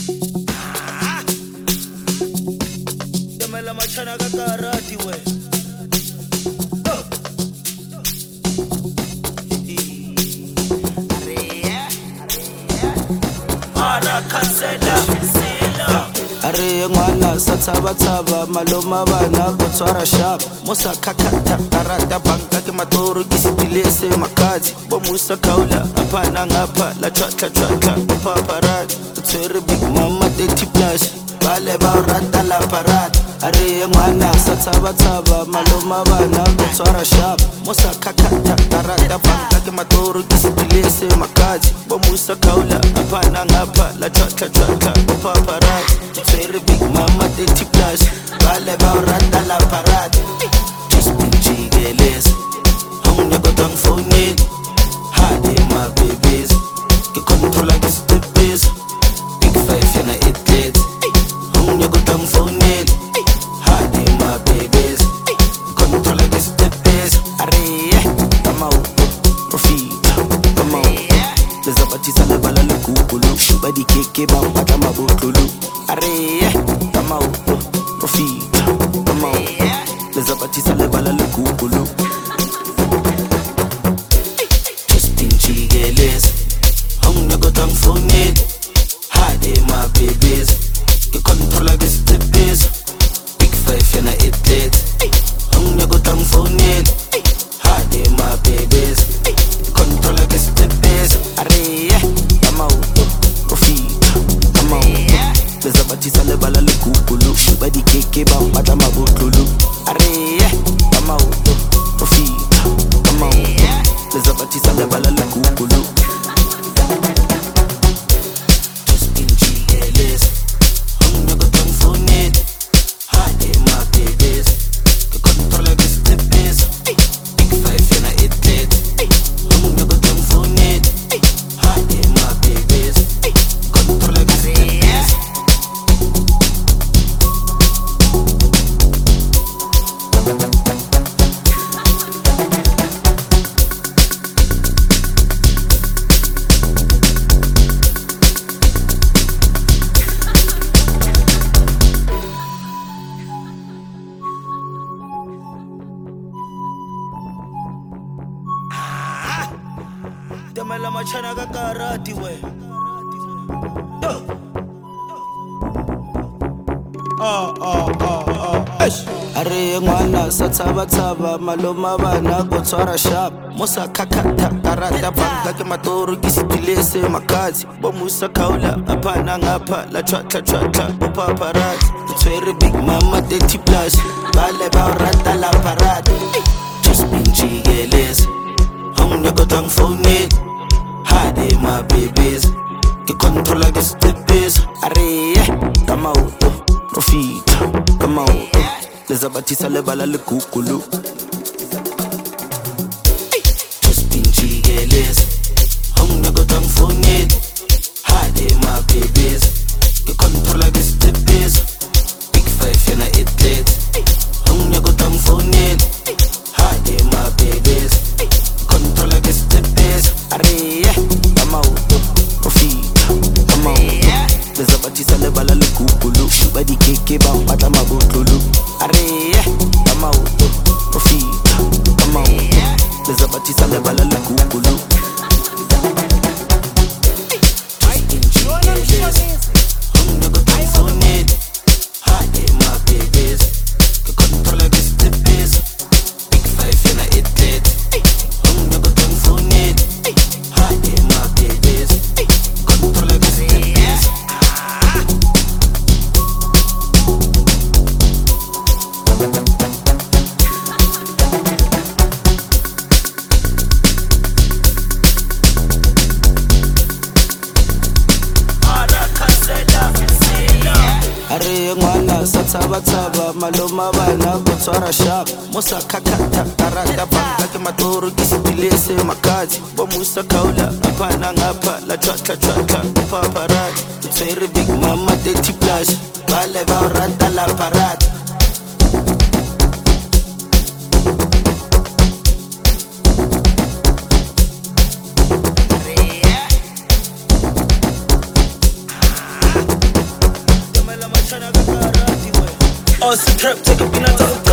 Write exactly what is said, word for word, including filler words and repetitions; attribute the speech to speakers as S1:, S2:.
S1: Yamela machana ka karati we. Are ngwana sa tshaba tshaba maloma bana go tshwara sharp mosa khakhatha karata banka ke matoro ke sitilese makati bo musa kaula apana ngapha la tla tla tla paparazzi tsere big mama thirty plus bale ba rata la parade. Are ngwana sa tshaba tshaba maloma bana go tshwara sharp mosa khakhatha karata banka ke matoro ke sitilese makati bo musa kaula apana ngapha la tla tla tla paparazzi tsere big mama thirty plus bale ba rata la parade. Just been jigeles hong ne go tang phone it hade my babies ke control like the biz big five yana it it hong ne go tang phone it hade my babies control like the biz. Are come out profit come out leza batisa le bala le kukulu shuba di keke ba pata mabotulu. Are come out profit come out leza batisa le bala le kukulu. Just been jigeles hong ne go tang phone it hade my babies ke control like the biz big five yana it it hong ne go tang phone it hade my babies control like the biz. Are come out profit come out leza batisa le bala le kukulu shuba di keke ba pata mabotulu. Are come out profit come out leza batisa le bala le kukulu. Just been jigeles hong ne go tang phone it hade my babies ke control like the biz big five yana it it hong ne go tang phone it hade my babies control like the biz. Damela machana ka karati we. Ah ah ah ah. Are ngwana sa tshaba tshaba maloma bana go tshwara sharp mosa khakhatha karata banka ke matoro ke sitilese makati bo musa kaula apana ngapha la tla tla tla paparazzi tsere big mama thirty plus bale ba rata la parade. Just been jigeles hong ne go tang phone it hade my babies ke control like the biz. Are come out profit come out leza batisa le bala le kukulu. Just been jigeles hong ne go tang phone it hade my babies ke control like the biz big five yana it it hong ne go tang phone it hade my babies control like the biz. Are come out profit come out leza batisa le bala le kukulu shuba di keke ba pata mabotulu. Are come out profit come out leza batisa le bala le kukulu. Just been jigeles hong ne go tang phone it hade my babies ke control like the biz big five yana it it hong ne go tang phone it hade my babies control like the biz. Are ngwana sa tshaba tshaba maloma bana go tshwara sharp mosa khakhatha karata banka ke matoro ke sitilese makati bo musa kaula apana ngapha la tla tla tla paparazzi tsere big mama thirty plus bale ba rata la parade. On some trap, take a peanut.